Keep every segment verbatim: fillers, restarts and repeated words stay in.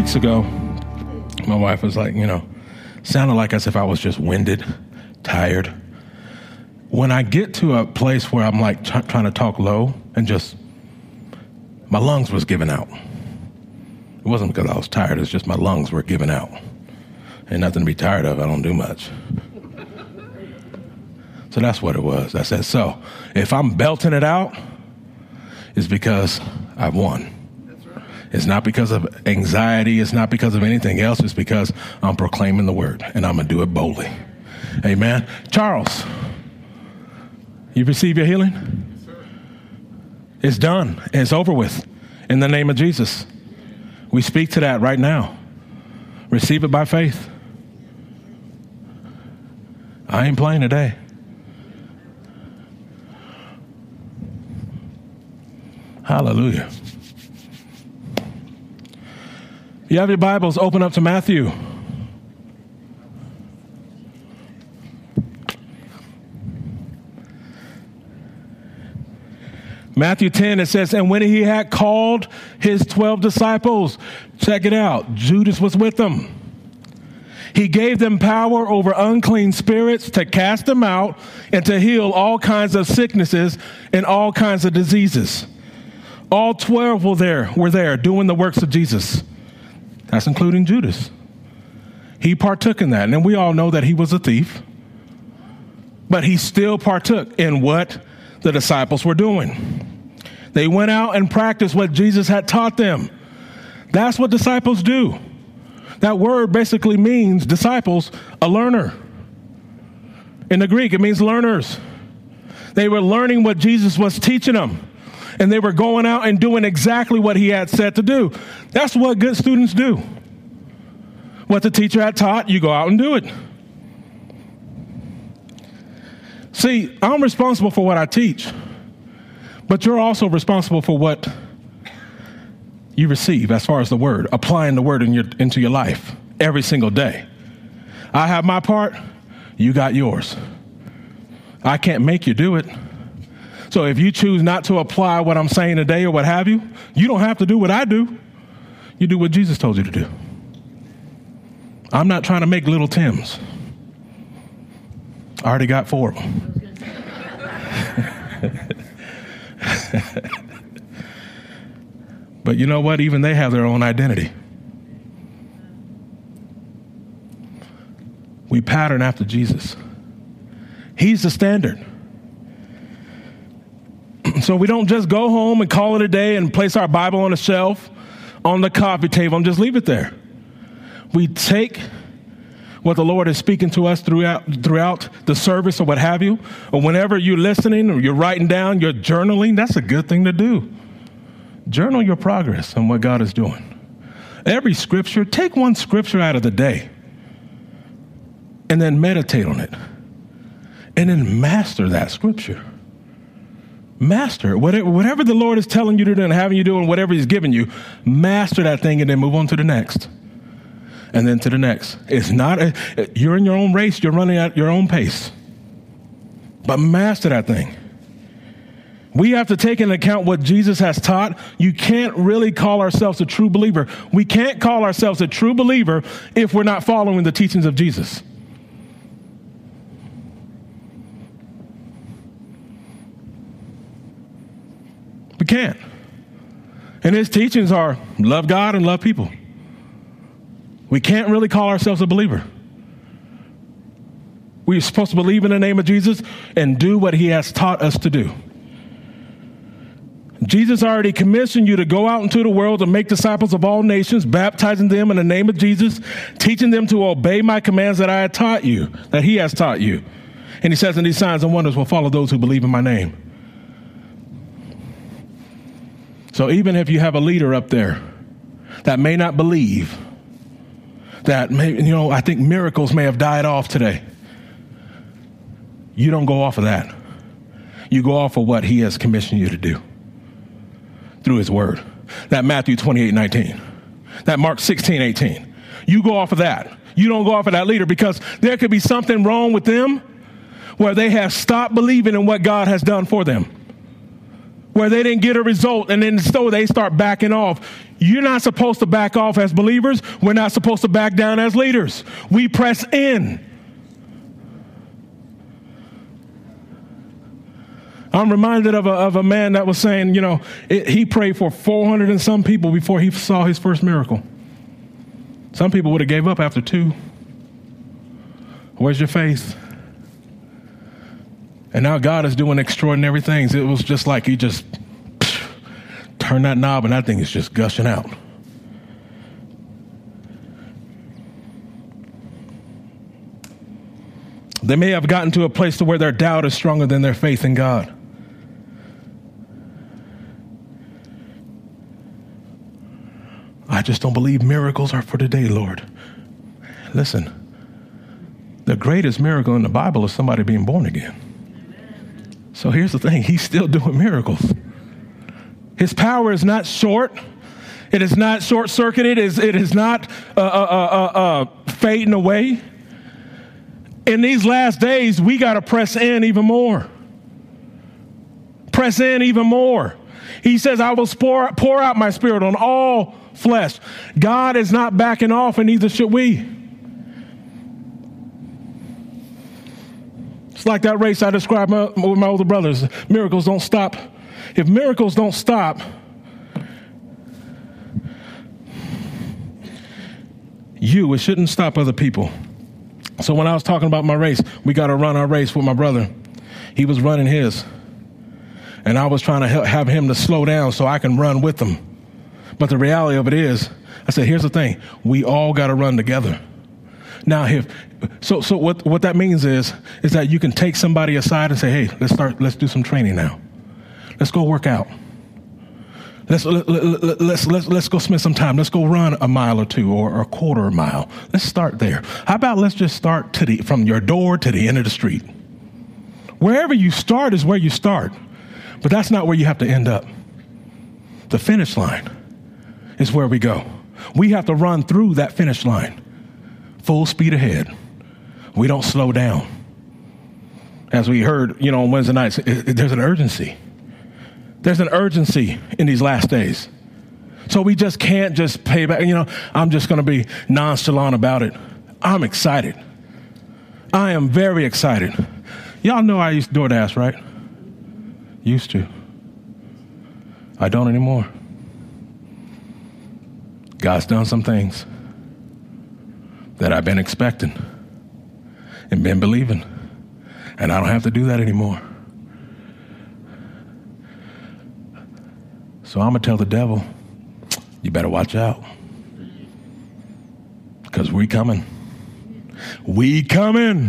weeks ago, my wife was like, you know, sounded like as if I was just winded, tired. When I get to a place where I'm like t- trying to talk low and just, my lungs was giving out. It wasn't because I was tired. It's just my lungs were giving out. Ain't nothing to be tired of. I don't do much. So that's what it was. I said, so if I'm belting it out, it's because I've won. It's not because of anxiety. It's not because of anything else. It's because I'm proclaiming the word, and I'm going to do it boldly. Amen. Charles, you receive your healing? Yes, sir. It's done. It's over with. In the name of Jesus. We speak to that right now. Receive it by faith. I ain't playing today. Hallelujah. You have your Bibles, open up to Matthew. Matthew ten, it says, and when he had called his twelve disciples, check it out, Judas was with them. He gave them power over unclean spirits to cast them out and to heal all kinds of sicknesses and all kinds of diseases. All twelve were there, were there doing the works of Jesus. That's including Judas. He partook in that. And then we all know that he was a thief. But he still partook in what the disciples were doing. They went out and practiced what Jesus had taught them. That's what disciples do. That word basically means disciples, a learner. In the Greek, it means learners. They were learning what Jesus was teaching them. And they were going out and doing exactly what he had said to do. That's what good students do. What the teacher had taught, you go out and do it. See, I'm responsible for what I teach, but you're also responsible for what you receive as far as the word, applying the word in your, into your life every single day. I have my part, you got yours. I can't make you do it. So if you choose not to apply what I'm saying today or what have you, you don't have to do what I do. You do what Jesus told you to do. I'm not trying to make little Tims. I already got four of them. But you know what? Even they have their own identity. We pattern after Jesus. He's the standard. So we don't just go home and call it a day and place our Bible on a shelf, on the coffee table, and just leave it there. We take what the Lord is speaking to us throughout throughout the service or what have you, or whenever you're listening or you're writing down, you're journaling. That's a good thing to do. Journal your progress on what God is doing. Every scripture, take one scripture out of the day and then meditate on it. And then master that scripture. Master it. Whatever, whatever the Lord is telling you to do and having you do and whatever he's given you, master that thing and then move on to the next. And then to the next. It's not, a, you're in your own race. You're running at your own pace. But master that thing. We have to take into account what Jesus has taught. You can't really call ourselves a true believer. We can't call ourselves a true believer if we're not following the teachings of Jesus. We can't. And his teachings are love God and love people. We can't really call ourselves a believer. We're supposed to believe in the name of Jesus and do what he has taught us to do. Jesus already commissioned you to go out into the world and make disciples of all nations, baptizing them in the name of Jesus, teaching them to obey my commands that I had taught you, that he has taught you. And he says, and these signs and wonders will follow those who believe in my name. So even if you have a leader up there that may not believe, that may, you know, I think miracles may have died off today. You don't go off of that. You go off of what he has commissioned you to do through his word. That Matthew twenty-eight nineteen, that Mark sixteen eighteen. You go off of that. You don't go off of that leader, because there could be something wrong with them where they have stopped believing in what God has done for them, where they didn't get a result, and then so they start backing off. You're not supposed to back off as believers. We're not supposed to back down as leaders. We press in. I'm reminded of a, of a man that was saying, you know, it, he prayed for four hundred and some people before he saw his first miracle. Some people would have gave up after two. Where's your faith? And now God is doing extraordinary things. It was just like he just psh, turned that knob and that thing is just gushing out. They may have gotten to a place to where their doubt is stronger than their faith in God. I just don't believe miracles are for today, Lord. Listen, the greatest miracle in the Bible is somebody being born again. So here's the thing. He's still doing miracles. His power is not short. It is not short-circuited. It is, it is not uh, uh, uh, uh, fading away. In these last days, we got to press in even more. Press in even more. He says, I will pour, pour out my spirit on all flesh. God is not backing off, and neither should we. It's like that race I described my, with my older brothers. Miracles don't stop. If miracles don't stop, you, it shouldn't stop other people. So when I was talking about my race, we got to run our race with my brother. He was running his. And I was trying to help, have him to slow down so I can run with him. But the reality of it is, I said, here's the thing. We all got to run together. Now, if so, so what, what that means is, is that you can take somebody aside and say, hey, let's start, let's do some training now. Let's go work out. Let's, let, let, let's, let's, let's go spend some time. Let's go run a mile or two or a quarter mile. Let's start there. How about let's just start to the, from your door to the end of the street. Wherever you start is where you start. But that's not where you have to end up. The finish line is where we go. We have to run through that finish line. Full speed ahead. We don't slow down. As we heard, you know, on Wednesday nights, it, it, there's an urgency. There's an urgency in these last days. So we just can't just pay back. You know, I'm just going to be nonchalant about it. I'm excited. I am very excited. Y'all know I used to DoorDash, right? Used to. I don't anymore. God's done some things that I've been expecting and been believing. And I don't have to do that anymore. So I'm going to tell the devil, you better watch out. Because we coming. We coming.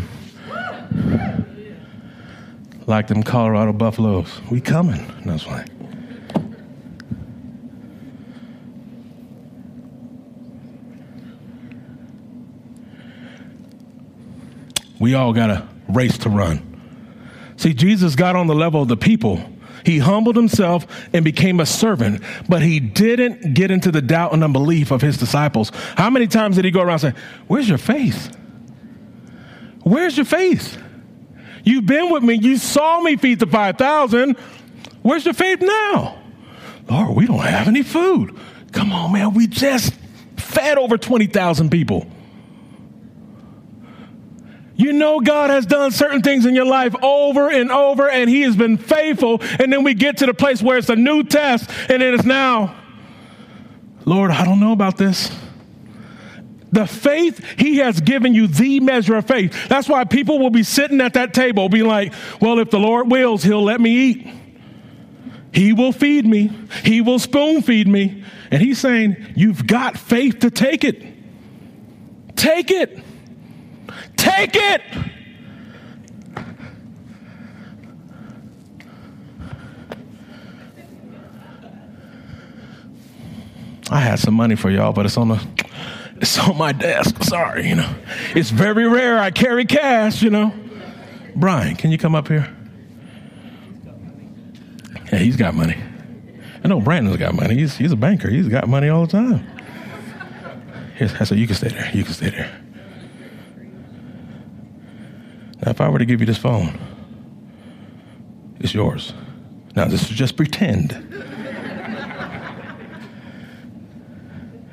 Like them Colorado Buffaloes. We coming. That's why. We all got a race to run. See, Jesus got on the level of the people. He humbled himself and became a servant, but he didn't get into the doubt and unbelief of his disciples. How many times did he go around saying, where's your faith? Where's your faith? You've been with me. You saw me feed the five thousand. Where's your faith now? Lord, we don't have any food. Come on, man. We just fed over twenty thousand people. You know God has done certain things in your life over and over, and he has been faithful. And then we get to the place where it's a new test, and it is now, Lord, I don't know about this. The faith, he has given you the measure of faith. That's why people will be sitting at that table, be like, well, if the Lord wills, he'll let me eat. He will feed me. He will spoon feed me. And he's saying, you've got faith to take it. Take it. Take it. I had some money for y'all, but it's on the, it's on my desk. Sorry, you know. It's very rare I carry cash, you know. Brian, can you come up here? Yeah, he's got money. I know Brandon's got money. He's he's a banker. He's got money all the time. Here, so you can stay there. You can stay there. Now, if I were to give you this phone, it's yours. Now, this is just pretend.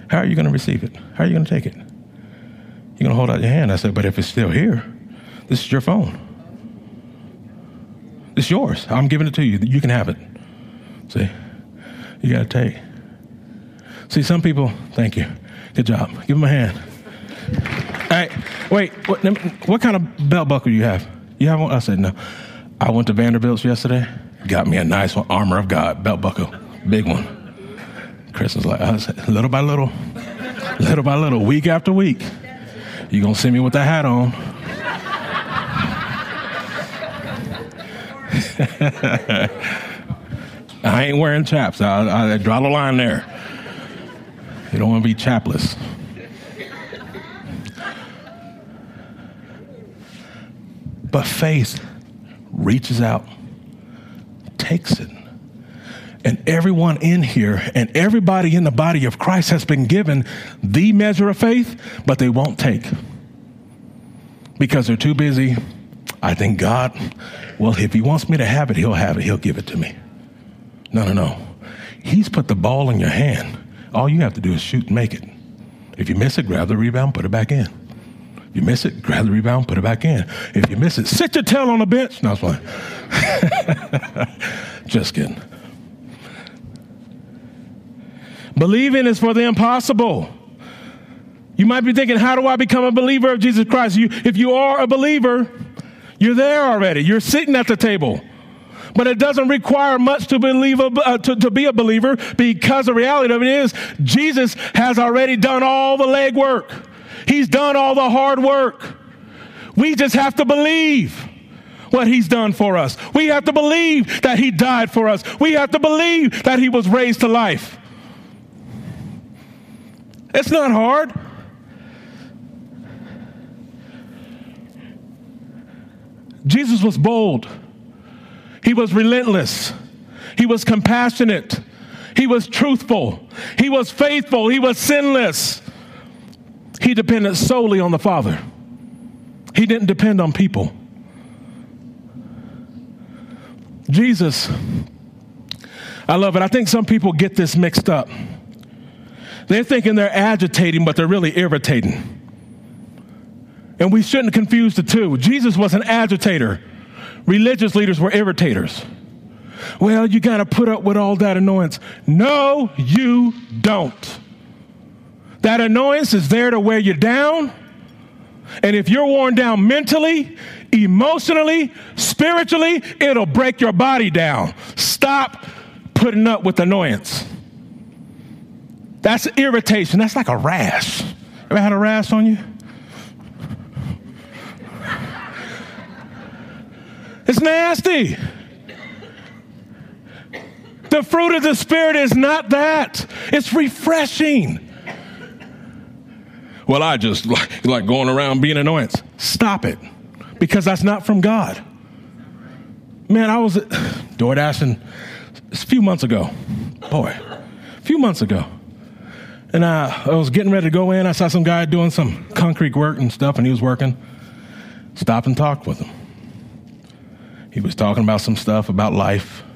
How are you going to receive it? How are you going to take it? You're going to hold out your hand. I said, but if it's still here, this is your phone. It's yours. I'm giving it to you. You can have it. See, you got to take. See, some people, thank you. Good job. Give them a hand. Hey, wait, what, what kind of belt buckle do you have? You have one? I said, no. I went to Vanderbilt's yesterday. Got me a nice one, Armor of God belt buckle. Big one. Chris was like, I said, little by little, little by little, week after week, you're going to see me with that hat on. I ain't wearing chaps. I, I draw the line there. You don't want to be chapless. But faith reaches out, takes it. And everyone in here and everybody in the body of Christ has been given the measure of faith, but they won't take. Because they're too busy. I think God, well, if he wants me to have it, he'll have it. He'll give it to me. No, no, no. He's put the ball in your hand. All you have to do is shoot and make it. If you miss it, grab the rebound, put it back in. If you miss it, grab the rebound, put it back in. If you miss it, sit your tail on the bench. No, it's fine. Just kidding. Believing is for the impossible. You might be thinking, how do I become a believer of Jesus Christ? You, if you are a believer, you're there already. You're sitting at the table. But it doesn't require much to believe uh, to, to be a believer, because the reality of it is Jesus has already done all the legwork. He's done all the hard work. We just have to believe what he's done for us. We have to believe that he died for us. We have to believe that he was raised to life. It's not hard. Jesus was bold. He was relentless. He was compassionate. He was truthful. He was faithful. He was sinless. He depended solely on the Father. He didn't depend on people. Jesus, I love it. I think some people get this mixed up. They're thinking they're agitating, but they're really irritating. And we shouldn't confuse the two. Jesus was an agitator. Religious leaders were irritators. Well, you got to put up with all that annoyance. No, you don't. That annoyance is there to wear you down. And if you're worn down mentally, emotionally, spiritually, it'll break your body down. Stop putting up with annoyance. That's irritation. That's like a rash. Ever had a rash on you? It's nasty. The fruit of the Spirit is not that. It's refreshing. Well, I just like, like going around being annoyance. Stop it. Because that's not from God. Man, I was door dashing a few months ago. Boy, a few months ago. And I, I was getting ready to go in. I saw some guy doing some concrete work and stuff, and he was working. Stopped and talked with him. He was talking about some stuff about life.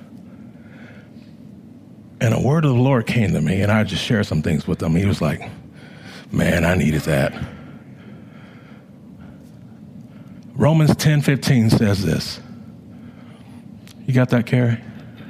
And a word of the Lord came to me, and I just shared some things with him. He was like, man, I needed that. Romans ten fifteen says this. You got that, Carrie?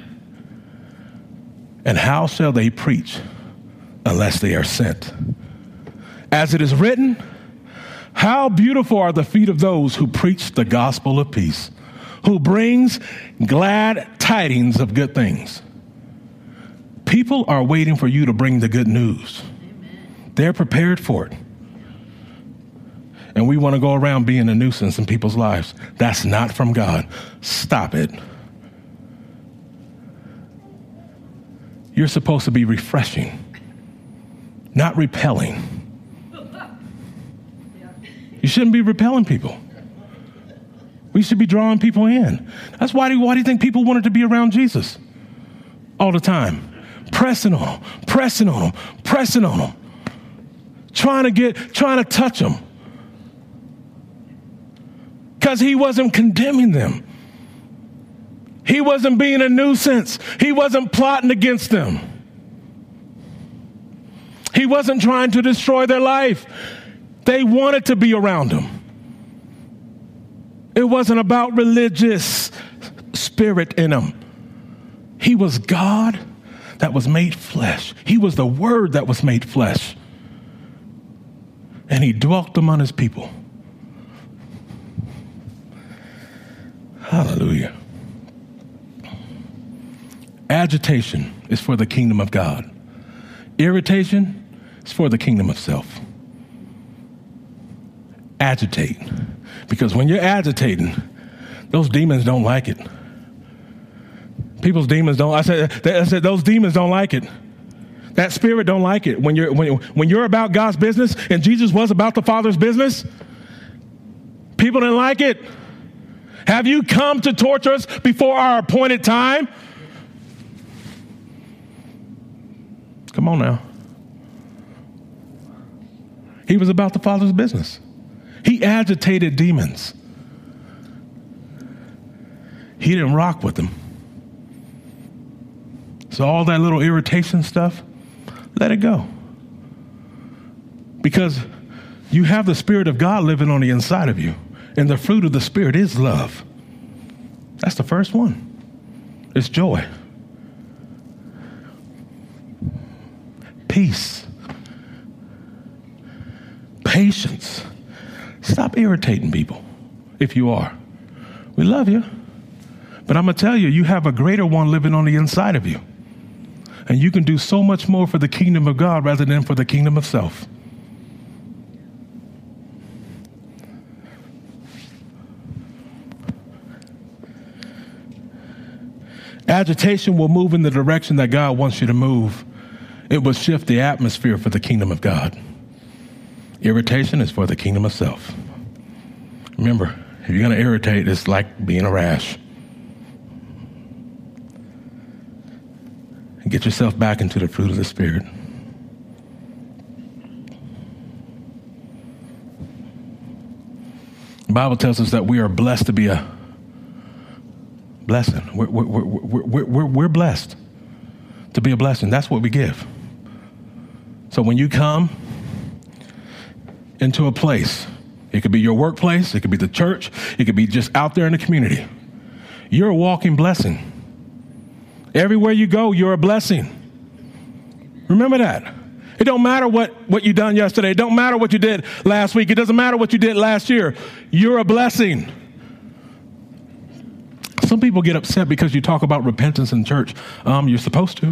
And how shall they preach unless they are sent? As it is written, how beautiful are the feet of those who preach the gospel of peace, who brings glad tidings of good things. People are waiting for you to bring the good news. Amen. They're prepared for it. And we want to go around being a nuisance in people's lives. That's not from God. Stop it. You're supposed to be refreshing, not repelling. You shouldn't be repelling people. We should be drawing people in. That's why do, why do you think people wanted to be around Jesus all the time? Pressing on them, pressing on them, pressing on them. Trying to get, trying to touch them. Because he wasn't condemning them. He wasn't being a nuisance. He wasn't plotting against them. He wasn't trying to destroy their life. They wanted to be around him. It wasn't about religious spirit in him. He was God that was made flesh. He was the Word that was made flesh. And he dwelt among his people. Hallelujah. Agitation is for the kingdom of God. Irritation is for the kingdom of self. Agitate. Because when you're agitating, those demons don't like it. People's demons don't. I said, I said those demons don't like it. That spirit don't like it. When you're when, when you're about God's business, and Jesus was about the Father's business, people didn't like it. Have you come to torture us before our appointed time? Come on now. He was about the Father's business. He agitated demons. He didn't rock with them. So all that little irritation stuff, let it go. Because you have the Spirit of God living on the inside of you. And the fruit of the Spirit is love. That's the first one. It's joy. Peace. Patience. Stop irritating people if you are. We love you. But I'm going to tell you, you have a greater one living on the inside of you. And you can do so much more for the kingdom of God rather than for the kingdom of self. Agitation will move in the direction that God wants you to move. It will shift the atmosphere for the kingdom of God. Irritation is for the kingdom of self. Remember, if you're going to irritate, it's like being a rash. And get yourself back into the fruit of the Spirit. The Bible tells us that we are blessed to be a blessing. We're, we're, we're, we're, we're, we're blessed to be a blessing. That's what we give. So when you come into a place, it could be your workplace, it could be the church, it could be just out there in the community. You're a walking blessing. Everywhere you go, you're a blessing. Remember that. It don't matter what, what you done yesterday. It don't matter what you did last week. It doesn't matter what you did last year. You're a blessing. Some people get upset because you talk about repentance in church. Um, you're supposed to.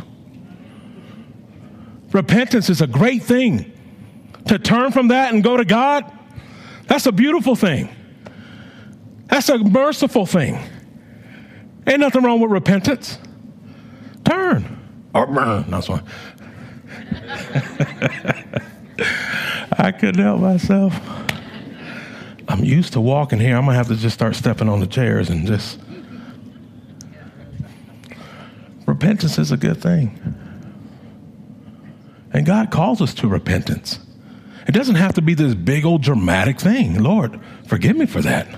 Repentance is a great thing. To turn from that and go to God, that's a beautiful thing. That's a merciful thing. Ain't nothing wrong with repentance. Turn or burn. That's one. I couldn't help myself. I'm used to walking here. I'm going to have to just start stepping on the chairs and just. Repentance is a good thing. And God calls us to repentance. It doesn't have to be this big old dramatic thing. Lord, forgive me for that.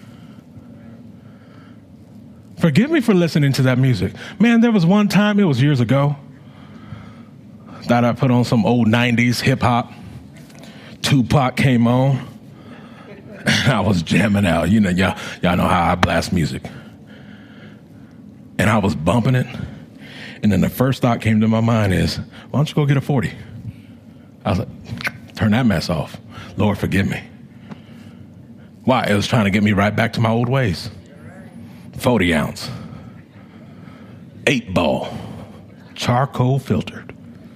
Forgive me for listening to that music. Man, there was one time, it was years ago, thought I put on some old nineties hip hop. Tupac came on. I was jamming out. You know, y'all, y'all know how I blast music. And I was bumping it. And then the first thought came to my mind is, why don't you go get a forty? I was like, turn that mess off. Lord, forgive me. Why? It was trying to get me right back to my old ways. forty ounce. Eight ball. Charcoal filtered.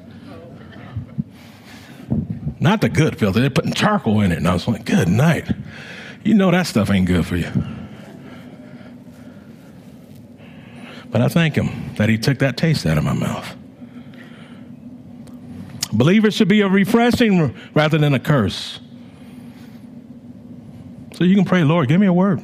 Not the good filter. They're putting charcoal in it. And I was like, good night. You know that stuff ain't good for you. But I thank him that he took that taste out of my mouth. Believers should be a refreshing rather than a curse. So you can pray, Lord, give me a word.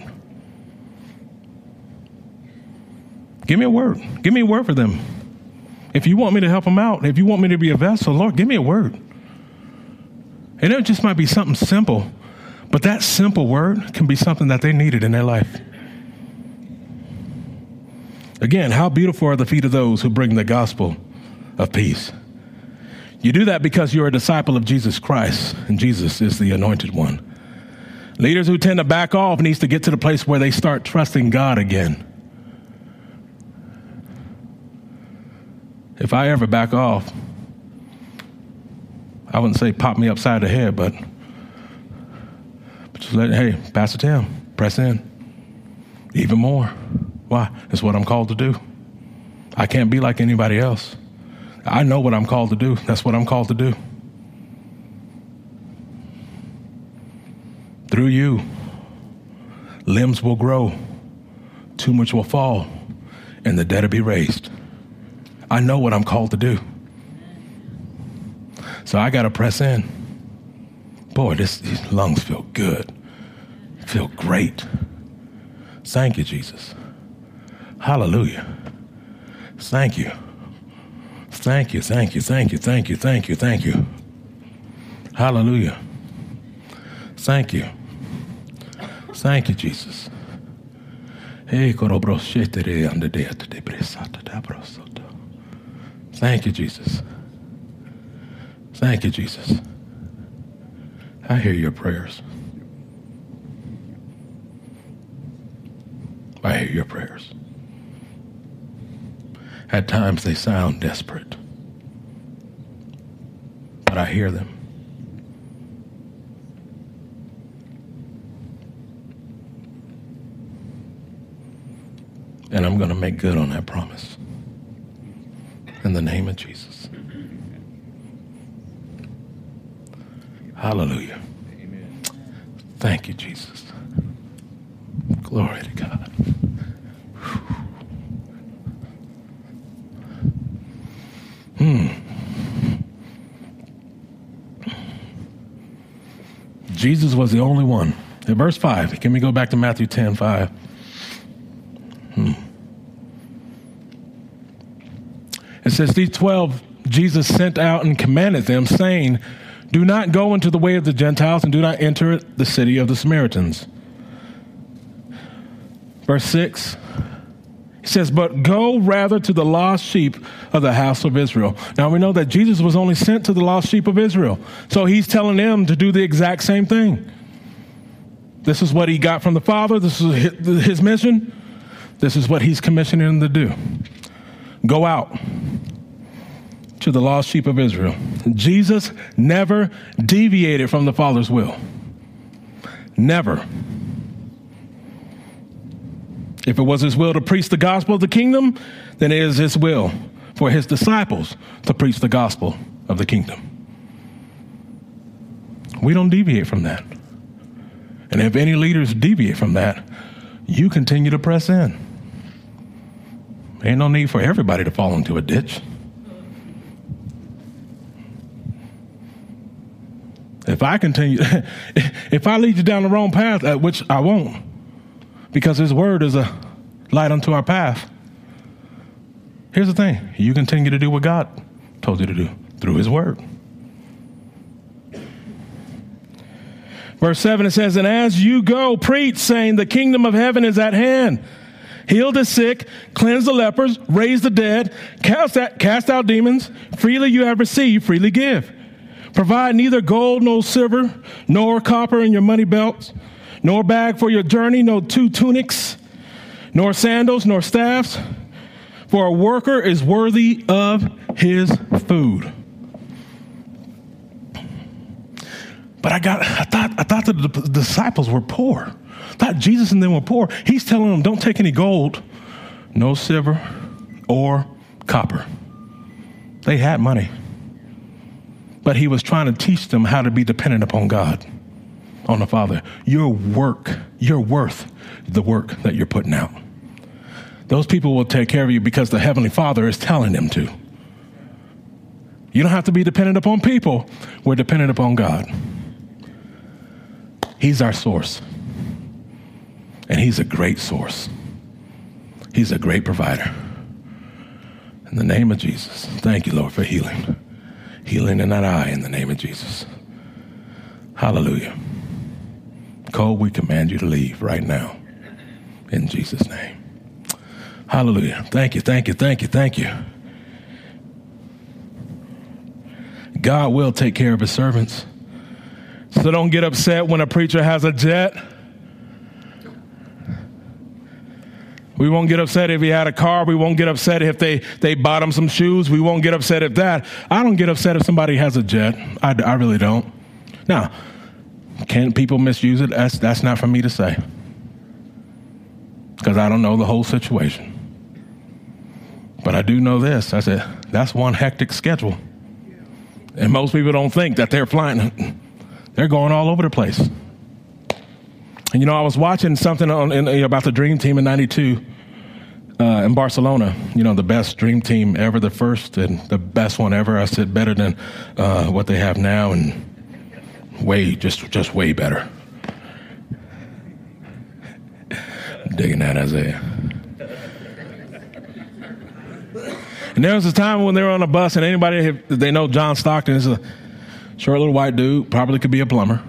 Give me a word. Give me a word for them. If you want me to help them out, if you want me to be a vessel, Lord, give me a word. And it just might be something simple, but that simple word can be something that they needed in their life. Again, how beautiful are the feet of those who bring the gospel of peace. You do that because you're a disciple of Jesus Christ, and Jesus is the anointed one. Leaders who tend to back off needs to get to the place where they start trusting God again. If I ever back off, I wouldn't say pop me upside the head, but, but just let, hey, Pastor Tim, press in. Even more. Why? It's what I'm called to do. I can't be like anybody else. I know what I'm called to do. That's what I'm called to do. Through you, limbs will grow, tumors will fall, and the dead will be raised. I know what I'm called to do. So I got to press in. Boy, this, these lungs feel good. Feel great. Thank you, Jesus. Hallelujah. Thank you. Thank you, thank you, thank you, thank you, thank you, thank you. Hallelujah. Thank you. Thank you, Jesus. Thank you, Jesus. Thank you, Jesus. I hear your prayers. I hear your prayers. At times they sound desperate, but I hear them. And I'm going to make good on that promise. In the name of Jesus. Hallelujah. Amen. Thank you, Jesus. Glory to God. Hmm. Jesus was the only one. In verse five, can we go back to Matthew ten five? Hmm. It says, these twelve Jesus sent out and commanded them, saying, do not go into the way of the Gentiles and do not enter the city of the Samaritans. Verse six, he says, but go rather to the lost sheep of the house of Israel. Now we know that Jesus was only sent to the lost sheep of Israel. So he's telling them to do the exact same thing. This is what he got from the Father. This is his mission. This is what he's commissioning them to do. Go out to the lost sheep of Israel. Jesus never deviated from the Father's will. Never. If it was his will to preach the gospel of the kingdom, then it is his will for his disciples to preach the gospel of the kingdom. We don't deviate from that. And if any leaders deviate from that, you continue to press in. Ain't no need for everybody to fall into a ditch. If I continue, if I lead you down the wrong path, uh, which I won't, because his word is a light unto our path. Here's the thing. You continue to do what God told you to do through his word. Verse seven, it says, and as you go, preach, saying, the kingdom of heaven is at hand. Heal the sick, cleanse the lepers, raise the dead, cast out, cast out demons. Freely you have received, freely give. Provide neither gold nor silver, nor copper in your money belts, nor bag for your journey, no two tunics, nor sandals, nor staffs. For a worker is worthy of his food. But I got, I thought, I thought that the disciples were poor. I thought Jesus and them were poor. He's telling them, don't take any gold, no silver or copper. They had money. But he was trying to teach them how to be dependent upon God, on the Father. Your work, your worth, the work that you're putting out. Those people will take care of you because the Heavenly Father is telling them to. You don't have to be dependent upon people. We're dependent upon God. He's our source. And he's a great source. He's a great provider. In the name of Jesus, thank you, Lord, for healing. Healing in that eye in the name of Jesus. Hallelujah. Cole, we command you to leave right now in Jesus' name. Hallelujah. Thank you, thank you, thank you, thank you. God will take care of his servants. So don't get upset when a preacher has a jet. We won't get upset if he had a car. We won't get upset if they, they bought him some shoes. We won't get upset at that. I don't get upset if somebody has a jet. I, I really don't. Now, can people misuse it? That's, that's not for me to say, because I don't know the whole situation. But I do know this. I said, that's one hectic schedule. And most people don't think that they're flying. They're going all over the place. And, you know, I was watching something on, in, about the Dream Team in ninety-two uh, in Barcelona. You know, the best Dream Team ever, the first and the best one ever. I said better than uh, what they have now, and way, just, just way better. Digging that, Isaiah. And there was a time when they were on a bus, and anybody, if they know John Stockton is a short little white dude, probably could be a plumber.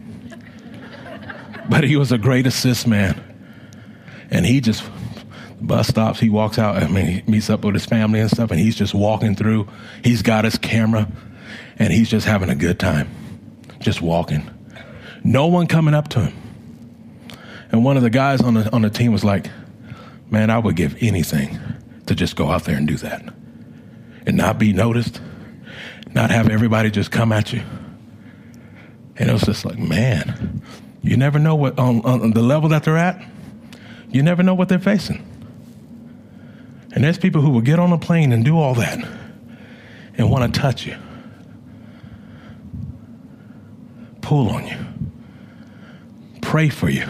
But he was a great assist man. And he just, bus stops, he walks out, I mean, he meets up with his family and stuff, and he's just walking through. He's got his camera, and he's just having a good time, just walking. No one coming up to him. And one of the guys on the on the team was like, man, I would give anything to just go out there and do that and not be noticed, not have everybody just come at you. And it was just like, man, you never know what, on, on the level that they're at, you never know what they're facing. And there's people who will get on a plane and do all that and want to touch you, pull on you, pray for you.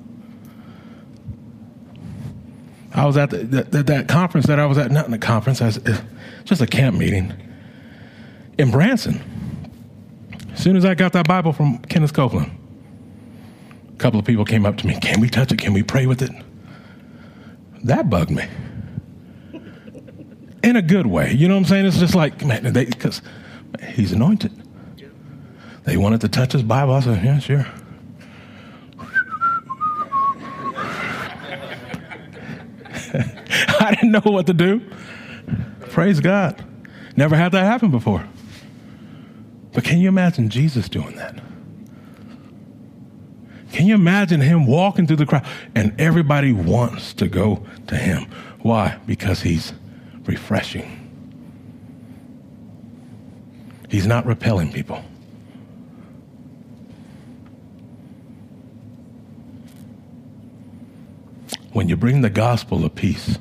I was at the, that, that conference that I was at, not in a conference, I was, just a camp meeting in Branson. As soon as I got that Bible from Kenneth Copeland, a couple of people came up to me, can we touch it? Can we pray with it? That bugged me. In a good way. You know what I'm saying? It's just like, man, because he's anointed. They wanted to touch his Bible. I said, yeah, sure. I didn't know what to do. Praise God. Never had that happen before. But can you imagine Jesus doing that? Can you imagine him walking through the crowd and everybody wants to go to him? Why? Because he's refreshing. He's not repelling people. When you bring the gospel of peace,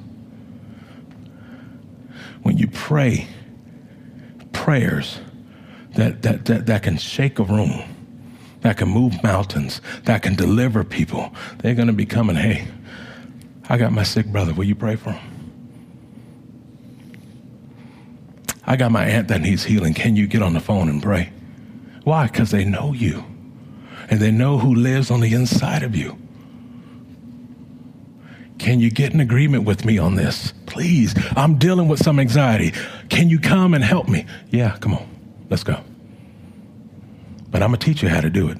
when you pray prayers that, that, that, that can shake a room, that can move mountains, that can deliver people, they're going to be coming, hey, I got my sick brother. Will you pray for him? I got my aunt that needs healing. Can you get on the phone and pray? Why? Because they know you, and they know who lives on the inside of you. Can you get in agreement with me on this? Please, I'm dealing with some anxiety. Can you come and help me? Yeah, come on, let's go. But I'm going to teach you how to do it.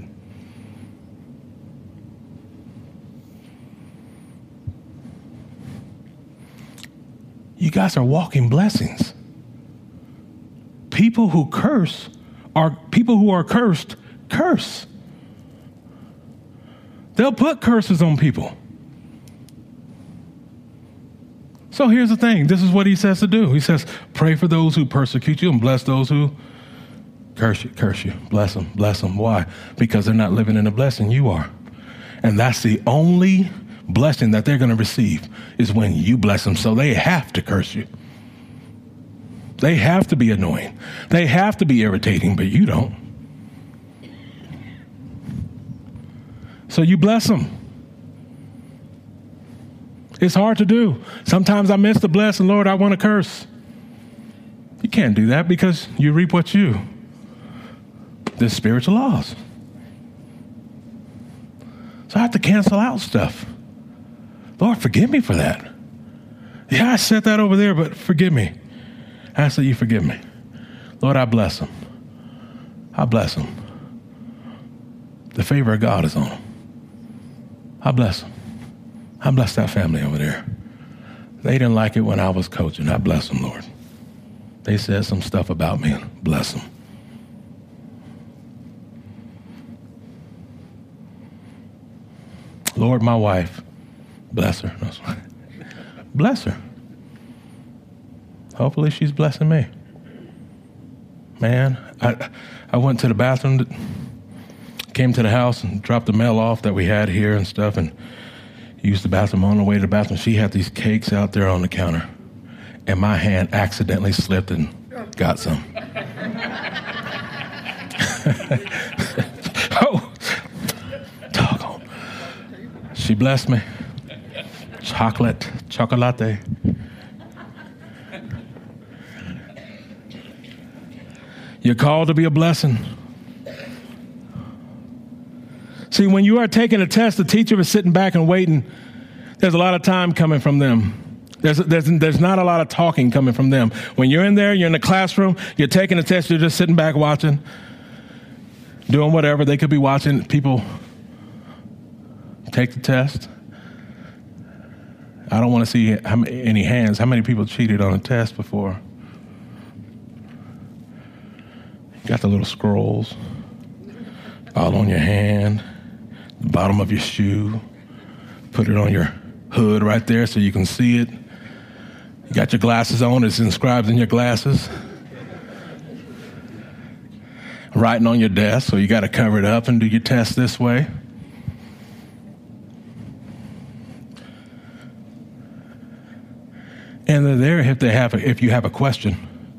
You guys are walking blessings. People who curse are people who are cursed, curse. They'll put curses on people. So here's the thing. This is what he says to do. He says, pray for those who persecute you and bless those who curse you, curse you. Bless them, bless them. Why? Because they're not living in the blessing you are. And that's the only blessing that they're going to receive is when you bless them. So they have to curse you. They have to be annoying. They have to be irritating, but you don't. So you bless them. It's hard to do. Sometimes I miss the blessing. Lord, I want to curse. You can't do that because you reap what you. There's spiritual laws. So I have to cancel out stuff. Lord, forgive me for that. Yeah, I said that over there, but forgive me. I ask that you forgive me. Lord, I bless them. I bless them. The favor of God is on them. I bless them. I bless that family over there. They didn't like it when I was coaching. I bless them, Lord. They said some stuff about me. Bless them. Lord, my wife, bless her. Bless her. Hopefully she's blessing me. Man, I I went to the bathroom, came to the house and dropped the mail off that we had here and stuff, and used the bathroom. On the way to the bathroom, she had these cakes out there on the counter, and my hand accidentally slipped and got some. Oh, doggone. She blessed me. Chocolate, chocolate. You're called to be a blessing. See, when you are taking a test, the teacher is sitting back and waiting. There's a lot of time coming from them. There's, there's, there's not a lot of talking coming from them. When you're in there, you're in the classroom, you're taking a test, you're just sitting back watching, doing whatever. They could be watching people take the test. I don't want to see how many, any hands. How many people cheated on a test before? You got the little scrolls all on your hand, the bottom of your shoe. Put it on your hood right there so you can see it. You got your glasses on. It's inscribed in your glasses. Writing on your desk, so you got to cover it up and do your test this way. And they're there if they have a, if you have a question,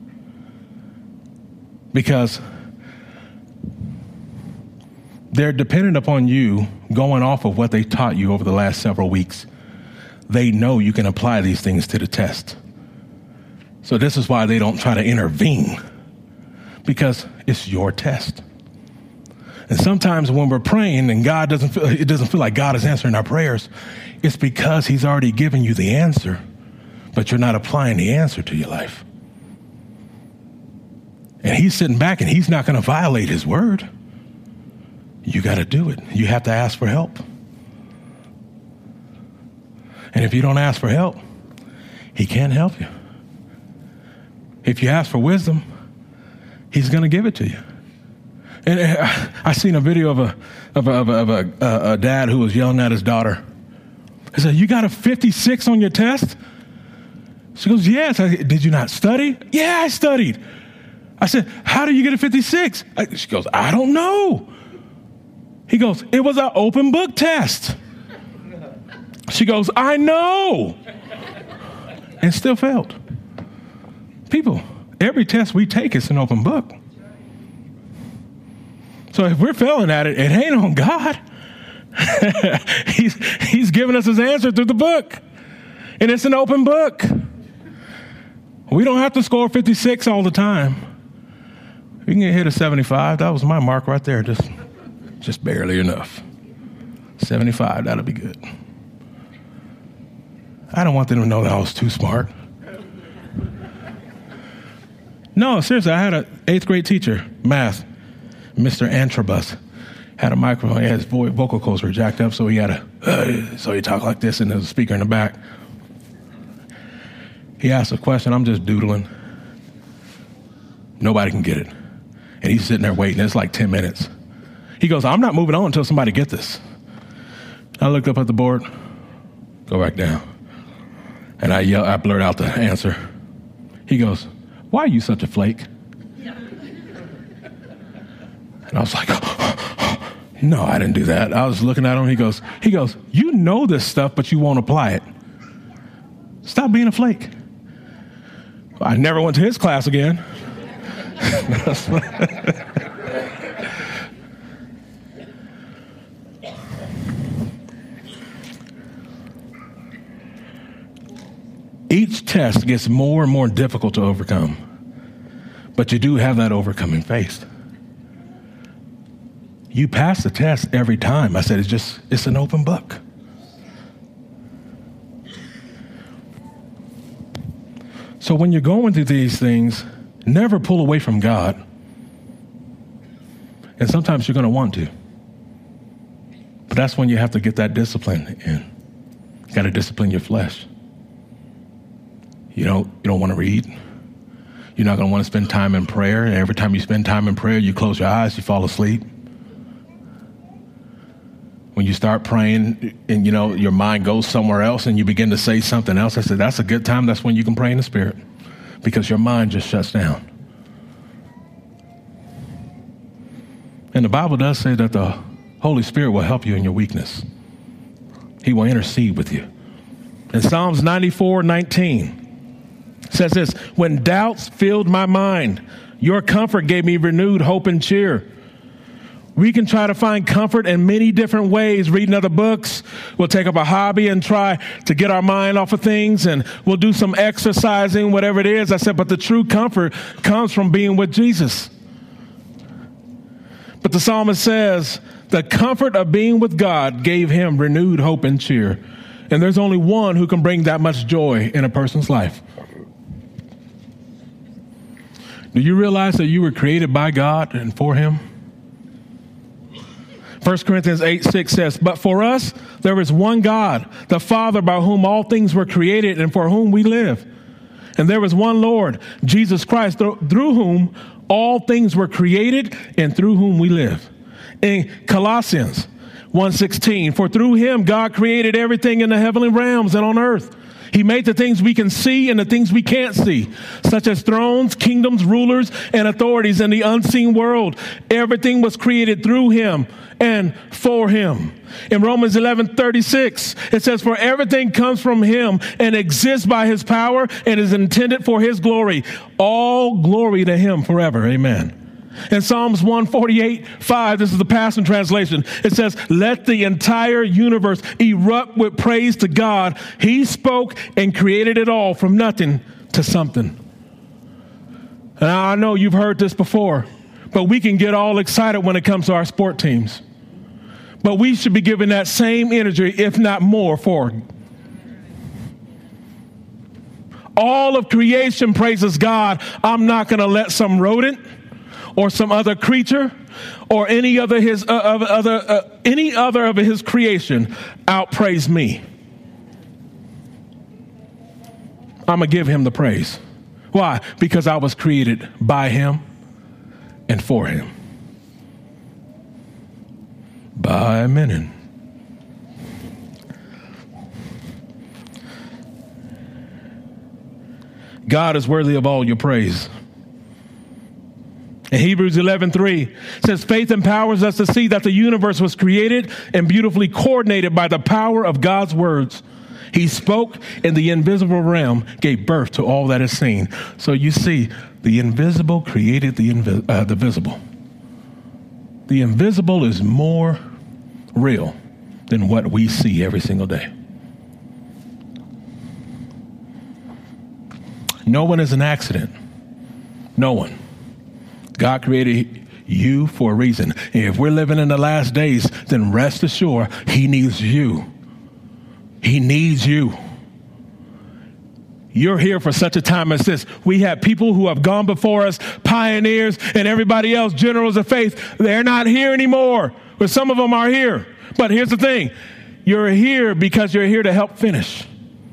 because they're dependent upon you going off of what they taught you over the last several weeks. They know you can apply these things to the test. So this is why they don't try to intervene, because it's your test. And sometimes when we're praying and God doesn't feel, it doesn't feel like God is answering our prayers, it's because he's already given you the answer, but you're not applying the answer to your life. And he's sitting back and he's not going to violate his word. You got to do it. You have to ask for help. And if you don't ask for help, he can't help you. If you ask for wisdom, he's going to give it to you. And I seen a video of a of a, of a, of a, a, a dad who was yelling at his daughter. He said, "You got a fifty-six on your test?" She goes, "Yes." I said, "Did you not study?" "Yeah, I studied." I said, "How do you get a fifty-six?" I, she goes, "I don't know." He goes, "It was an open book test." She goes, "I know." And still failed. People, every test we take is an open book. So if we're failing at it, it ain't on God. he's, he's giving us his answer through the book. And it's an open book. We don't have to score fifty-six all the time. We can get hit a seventy-five. That was my mark right there. Just, just barely enough. seventy-five, that'll be good. I don't want them to know that I was too smart. No, seriously, I had an eighth grade teacher, math, Mister Antrobus, had a microphone. He had his vocal cords were jacked up, so he had a, uh, so he talked like this, and there's a speaker in the back. He asked a question. I'm just doodling. Nobody can get it. And he's sitting there waiting. It's like ten minutes. He goes, "I'm not moving on until somebody gets this." I looked up at the board, go back down. And I yell, I blurt out the answer. He goes, "Why are you such a flake?" And I was like, no, I didn't do that. I was looking at him. He goes, he goes, "You know this stuff, but you won't apply it. Stop being a flake." I never went to his class again. Each test gets more and more difficult to overcome, but you do have that overcoming faith. You pass the test every time. I said, it's just, it's an open book. So when you're going through these things, never pull away from God. And sometimes you're going to want to. But that's when you have to get that discipline in. You got to discipline your flesh. You don't, you don't want to read. You're not going to want to spend time in prayer. And every time you spend time in prayer, you close your eyes, you fall asleep. When you start praying and, you know, your mind goes somewhere else and you begin to say something else, I said, that's a good time. That's when you can pray in the Spirit because your mind just shuts down. And the Bible does say that the Holy Spirit will help you in your weakness. He will intercede with you. In Psalms ninety-four nineteen says this, when doubts filled my mind, your comfort gave me renewed hope and cheer. We can try to find comfort in many different ways, reading other books. We'll take up a hobby and try to get our mind off of things, and we'll do some exercising, whatever it is. I said, but the true comfort comes from being with Jesus. But the psalmist says, the comfort of being with God gave him renewed hope and cheer. And there's only one who can bring that much joy in a person's life. Do you realize that you were created by God and for him? First Corinthians eight six says, but for us, there is one God, the Father, by whom all things were created and for whom we live. And there is one Lord, Jesus Christ, th- through whom all things were created and through whom we live. In Colossians one sixteen, for through him God created everything in the heavenly realms and on earth. He made the things we can see and the things we can't see, such as thrones, kingdoms, rulers, and authorities in the unseen world. Everything was created through him and for him. In Romans eleven thirty-six, it says, for everything comes from him and exists by his power and is intended for his glory. All glory to him forever. Amen. In Psalms one forty-eight five, this is the Passion Translation. It says, let the entire universe erupt with praise to God. He spoke and created it all from nothing to something. And I know you've heard this before, but we can get all excited when it comes to our sport teams. But we should be giving that same energy, if not more, for all of creation praises God. I'm not going to let some rodent or some other creature or any other his uh, other uh, any other of his creation outpraise me. I'm gonna give him the praise. Why? Because I was created by him and for him. By men. God is worthy of all your praise. In Hebrews eleven three says, faith empowers us to see that the universe was created and beautifully coordinated by the power of God's words. He spoke and the invisible realm gave birth to all that is seen. So you see, the invisible created the, invi- uh, the visible. The invisible is more real than what we see every single day. No one is an accident. No one. God created you for a reason. And if we're living in the last days, then rest assured, he needs you. He needs you. You're here for such a time as this. We have people who have gone before us, pioneers, and everybody else, generals of faith. They're not here anymore, but some of them are here. But here's the thing. You're here because you're here to help finish.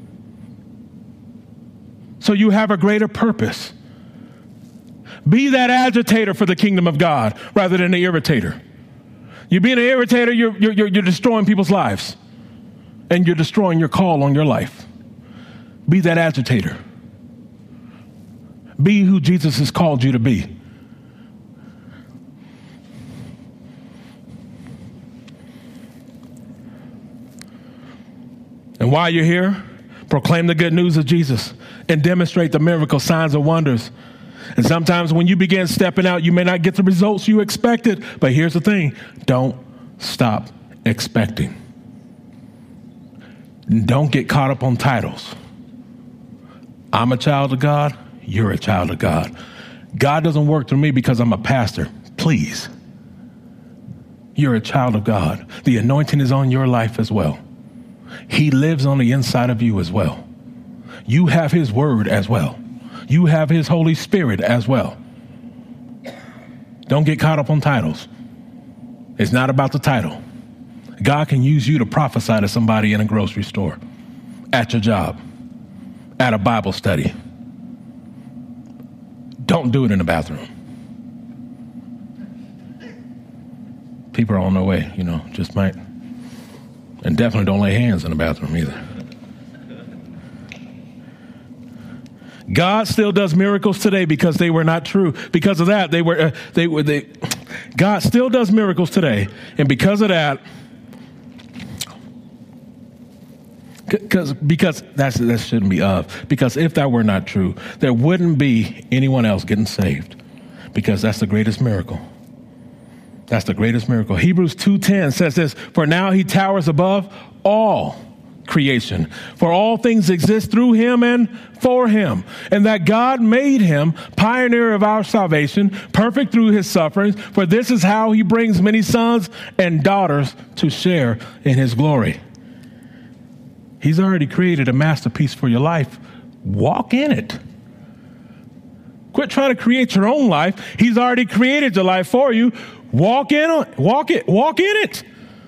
So you have a greater purpose. Be that agitator for the kingdom of God rather than the irritator. You being an irritator, you're, you're, you're destroying people's lives. And you're destroying your call on your life. Be that agitator. Be who Jesus has called you to be. And while you're here, proclaim the good news of Jesus and demonstrate the miracle signs and wonders. And sometimes when you begin stepping out, you may not get the results you expected. But here's the thing. Don't stop expecting. Don't get caught up on titles. I'm a child of God. You're a child of God. God doesn't work through me because I'm a pastor. Please. You're a child of God. The anointing is on your life as well. He lives on the inside of you as well. You have his word as well. You have his Holy Spirit as well. Don't get caught up on titles. It's not about the title. God can use you to prophesy to somebody in a grocery store, at your job, at a Bible study. Don't do it in the bathroom. People are on their way, you know, just might And definitely don't lay hands in the bathroom either. God still does miracles today because they were not true. Because of that, they were, uh, they were, they, God still does miracles today. And because of that, because, because that's, that shouldn't be of, because if that were not true, there wouldn't be anyone else getting saved, because that's the greatest miracle. That's the greatest miracle. Hebrews two ten says this, for now he towers above all creation. For all things exist through him and for him. And that God made him pioneer of our salvation, perfect through his sufferings. For this is how he brings many sons and daughters to share in his glory. He's already created a masterpiece for your life. Walk in it. Quit trying to create your own life. He's already created your life for you. Walk in it. Walk it. Walk in it.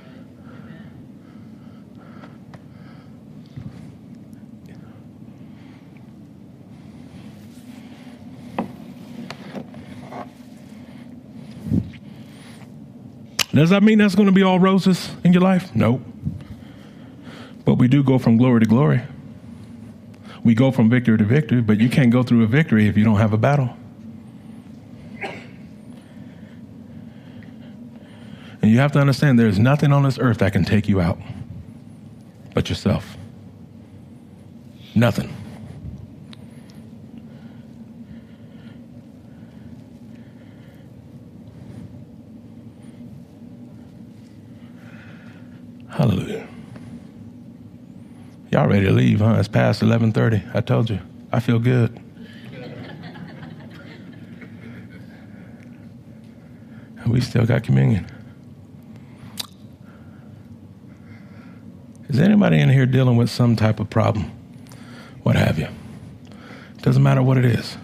Does that mean that's going to be all roses in your life? No. But we do go from glory to glory. We go from victory to victory, but you can't go through a victory if you don't have a battle. And you have to understand there's nothing on this earth that can take you out but yourself. Nothing. Hallelujah. Y'all ready to leave, huh? It's past eleven thirty. I told you. I feel good. We still got communion. Is anybody in here dealing with some type of problem? What have you? Doesn't matter what it is.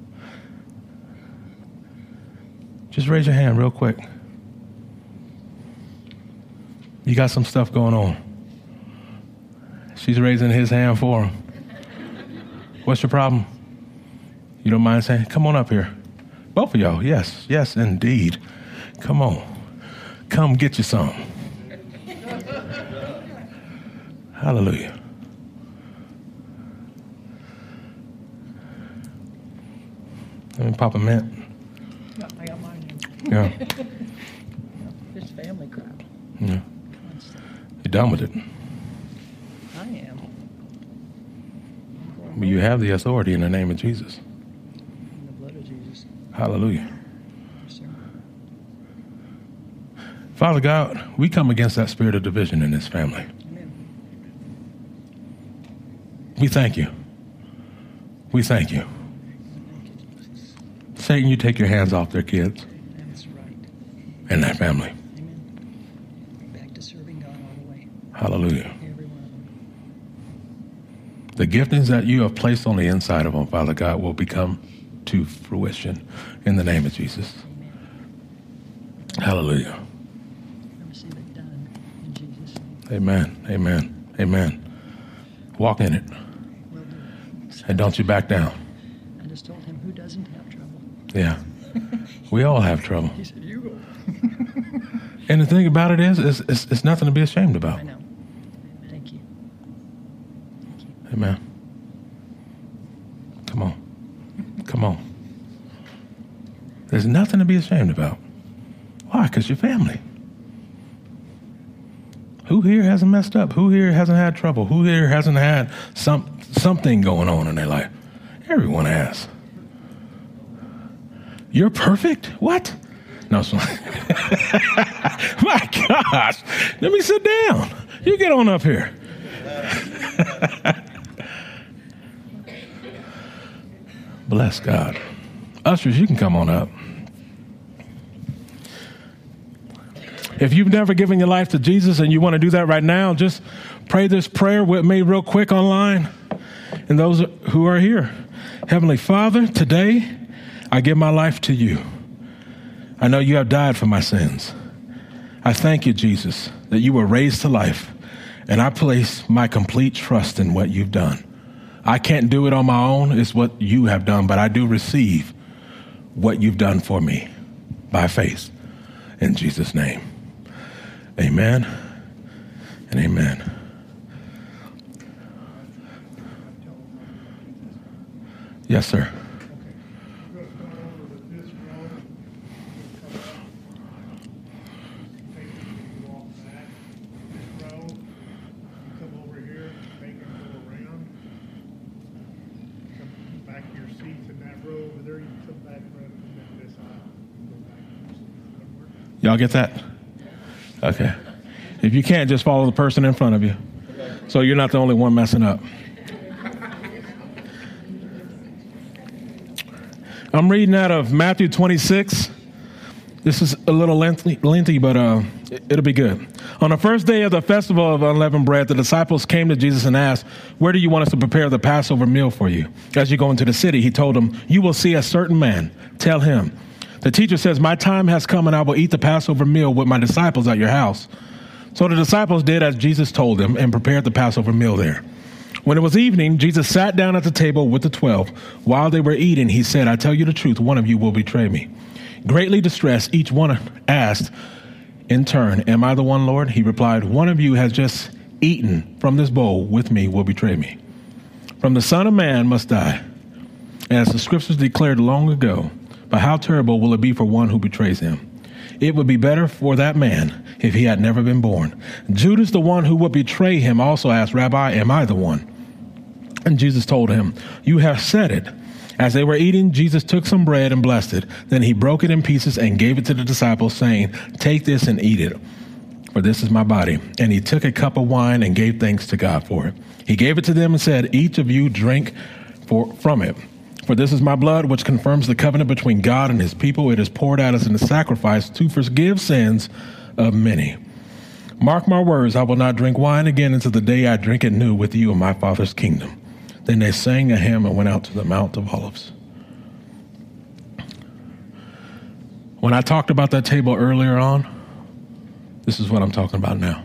Just raise your hand real quick. You got some stuff going on. She's raising his hand for him. What's your problem? You don't mind saying, come on up here. Both of y'all, yes, yes, indeed. Come on. Come get you some. Hallelujah. Let me pop a mint. No, I got mine. Yeah. This family crap. Yeah. You're done with it. I am. But you have the authority in the name of Jesus. In the blood of Jesus. Hallelujah. Yes, sir. Father God, we come against that spirit of division in this family. Amen. We thank you. We thank you. Thank you, Jesus. Satan, you take your hands off their kids That's right. and that family. Amen. Back to serving God all the way. Hallelujah. Every one of them. The giftings that you have placed on the inside of them, Father God, will become to fruition in the name of Jesus. Amen. Hallelujah. I receive it done in Jesus' name. Amen. Amen. Amen. Walk in it. Will do. And don't you back down. I just told him who doesn't have trouble. Yeah. We all have trouble. He said, you go. And the thing about it is, it's, it's, it's nothing to be ashamed about. I know. Thank you. Thank you. Amen. Come on. Come on. There's nothing to be ashamed about. Why? Because you're family. Who here hasn't messed up? Who here hasn't had trouble? Who here hasn't had some something going on in their life? Everyone has. You're perfect? What? No, it's not. My gosh. Let me sit down. You get on up here. Bless God. Ushers, you can come on up. If you've never given your life to Jesus and you want to do that right now, just pray this prayer with me real quick online. And those who are here. Heavenly Father, today I give my life to you. I know you have died for my sins. I thank you, Jesus, that you were raised to life. And I place my complete trust in what you've done. I can't do it on my own. It's what you have done, but I do receive what you've done for me by faith. In Jesus' name. Amen. and amen. Yes, sir. Y'all get that? Okay. If you can't, just follow the person in front of you. So you're not the only one messing up. I'm reading out of Matthew twenty-six. This is a little lengthy, lengthy but uh, it'll be good. On the first day of the festival of unleavened bread, the disciples came to Jesus and asked, "Where do you want us to prepare the Passover meal for you?" As you go into the city, he told them, "You will see a certain man. Tell him, the teacher says, my time has come and I will eat the Passover meal with my disciples at your house." So the disciples did as Jesus told them and prepared the Passover meal there. When it was evening, Jesus sat down at the table with the twelve. While they were eating, he said, "I tell you the truth, one of you will betray me." Greatly distressed, each one asked in turn, "Am I the one, Lord?" He replied, "One of you has just eaten from this bowl with me will betray me. From the Son of Man must die, as the scriptures declared long ago. But how terrible will it be for one who betrays him? It would be better for that man if he had never been born." Judas, the one who would betray him, also asked, "Rabbi, am I the one?" And Jesus told him, "You have said it." As they were eating, Jesus took some bread and blessed it. Then he broke it in pieces and gave it to the disciples, saying, "Take this and eat it, for this is my body." And he took a cup of wine and gave thanks to God for it. He gave it to them and said, "Each of you drink for, from it. For this is my blood, which confirms the covenant between God and his people. It is poured out as a sacrifice to forgive sins of many. Mark my words, I will not drink wine again until the day I drink it new with you in my Father's kingdom." Then they sang a hymn and went out to the Mount of Olives. When I talked about that table earlier on, this is what I'm talking about now.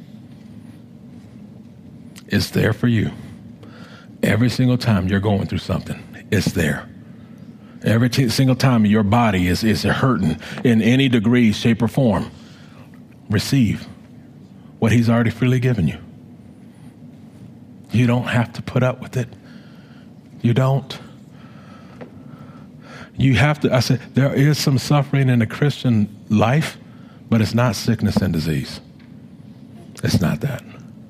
It's there for you. Every single time you're going through something, it's there. Every t- single time your body is, is hurting in any degree, shape, or form, receive what he's already freely given you. You don't have to put up with it. You don't. You have to, I said, there is some suffering in the Christian life, but it's not sickness and disease. It's not that.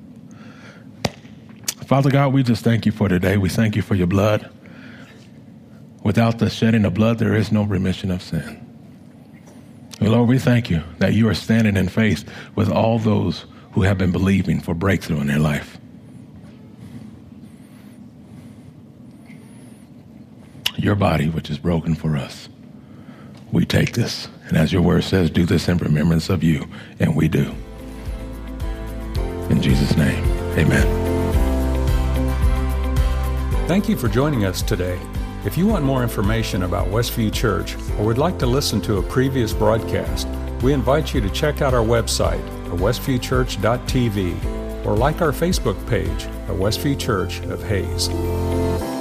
Father God, we just thank you for today. We thank you for your blood. Without the shedding of blood, there is no remission of sin. And Lord, we thank you that you are standing in faith with all those who have been believing for breakthrough in their life. Your body, which is broken for us. We take this, and as your word says, do this in remembrance of you, and we do. In Jesus' name, amen. Thank you for joining us today. If you want more information about Westview Church or would like to listen to a previous broadcast, we invite you to check out our website at westview church dot t v or like our Facebook page at Westview Church of Hayes.